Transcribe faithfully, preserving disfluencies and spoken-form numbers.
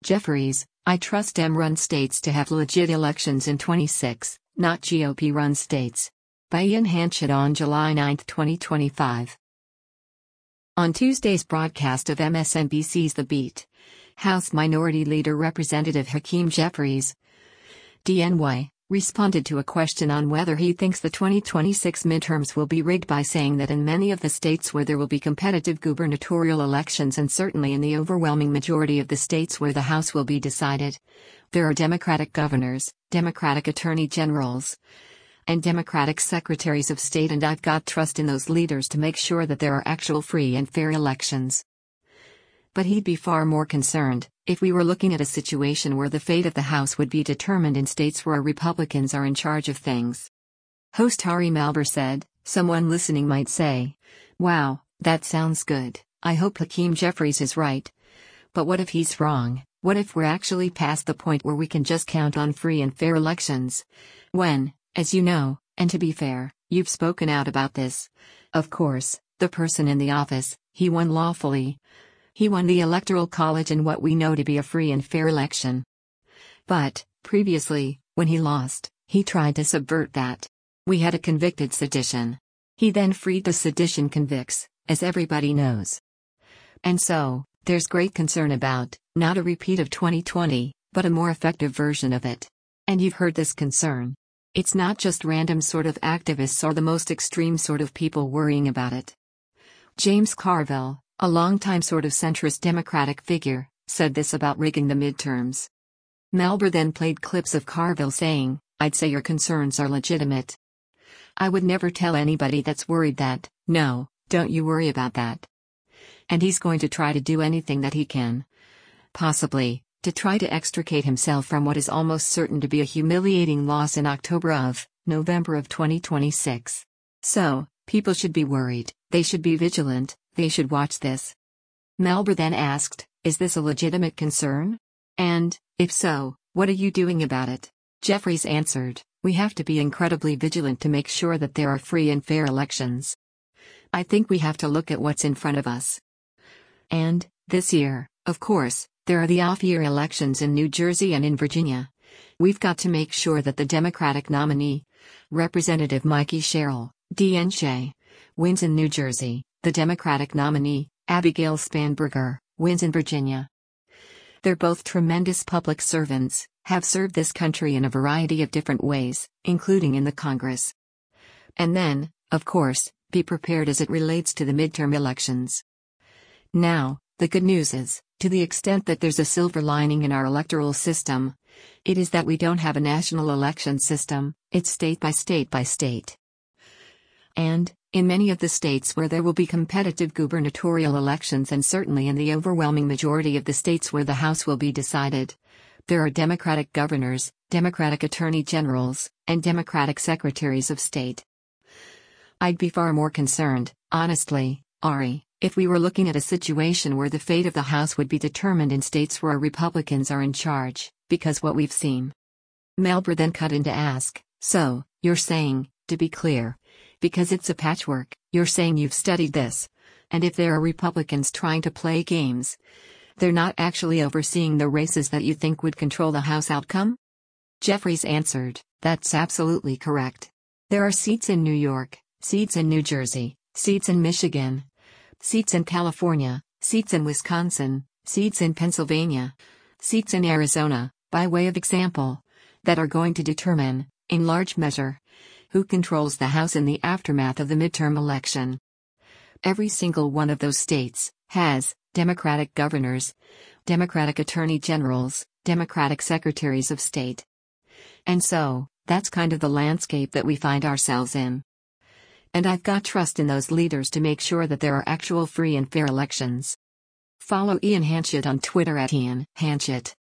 Jeffries, I trust Dem-run states to have legit elections in twenty-six, not G O P-run states. By Ian Hanchett on July ninth, twenty twenty-five. On Tuesday's broadcast of M S N B C's The Beat, House Minority Leader Representative Hakeem Jeffries, D N Y, responded to a question on whether he thinks the twenty twenty-six midterms will be rigged by saying that in many of the states where there will be competitive gubernatorial elections and certainly in the overwhelming majority of the states where the House will be decided, there are Democratic governors, Democratic attorney generals, and Democratic secretaries of state, and I've got trust in those leaders to make sure that there are actual free and fair elections. But he'd be far more concerned if we were looking at a situation where the fate of the House would be determined in states where Republicans are in charge of things. Host Ari Melber said, "Someone listening might say, wow, that sounds good, I hope Hakeem Jeffries is right. But what if he's wrong? What if we're actually past the point where we can just count on free and fair elections? When, as you know, and to be fair, you've spoken out about this. Of course, the person in the office, he won lawfully. He won the Electoral College in what we know to be a free and fair election. But, previously, when he lost, he tried to subvert that. We had a convicted sedition. He then freed the sedition convicts, as everybody knows. And so, there's great concern about, not a repeat of twenty twenty, but a more effective version of it. And you've heard this concern. It's not just random sort of activists or the most extreme sort of people worrying about it. James Carville, a longtime sort of centrist Democratic figure, said this about rigging the midterms. Melber then played clips of Carville saying, "I'd say your concerns are legitimate. I would never tell anybody that's worried that, no, don't you worry about that." And he's going to try to do anything that he can, possibly, to try to extricate himself from what is almost certain to be a humiliating loss in October of, November of twenty twenty-six. So, people should be worried, they should be vigilant, they should watch this. Melber then asked, "Is this a legitimate concern? And, if so, what are you doing about it?" Jeffries answered, "We have to be incredibly vigilant to make sure that there are free and fair elections. I think we have to look at what's in front of us. And, this year, of course, there are the off-year elections in New Jersey and in Virginia. We've got to make sure that the Democratic nominee, Representative Mikey Sherrill, D N J, wins in New Jersey. The Democratic nominee, Abigail Spanberger, wins in Virginia. They're both tremendous public servants, have served this country in a variety of different ways, including in the Congress. And then, of course, be prepared as it relates to the midterm elections." Now, the good news is, to the extent that there's a silver lining in our electoral system, it is that we don't have a national election system, it's state by state by state. And, in many of the states where there will be competitive gubernatorial elections and certainly in the overwhelming majority of the states where the House will be decided, there are Democratic governors, Democratic attorney generals, and Democratic secretaries of state. I'd be far more concerned, honestly, Ari, if we were looking at a situation where the fate of the House would be determined in states where Republicans are in charge, because what we've seen. Melber then cut in to ask, "So, you're saying, to be clear, because it's a patchwork, you're saying you've studied this, and if there are Republicans trying to play games, they're not actually overseeing the races that you think would control the House outcome?" Jeffries answered, "That's absolutely correct. There are seats in New York, seats in New Jersey, seats in Michigan, seats in California, seats in Wisconsin, seats in Pennsylvania, seats in Arizona, by way of example, that are going to determine, in large measure, who controls the House in the aftermath of the midterm election. Every single one of those states has Democratic governors, Democratic attorney generals, Democratic secretaries of state. And so, that's kind of the landscape that we find ourselves in. And I've got trust in those leaders to make sure that there are actual free and fair elections." Follow Ian Hanchett on Twitter at Ian Hanchett.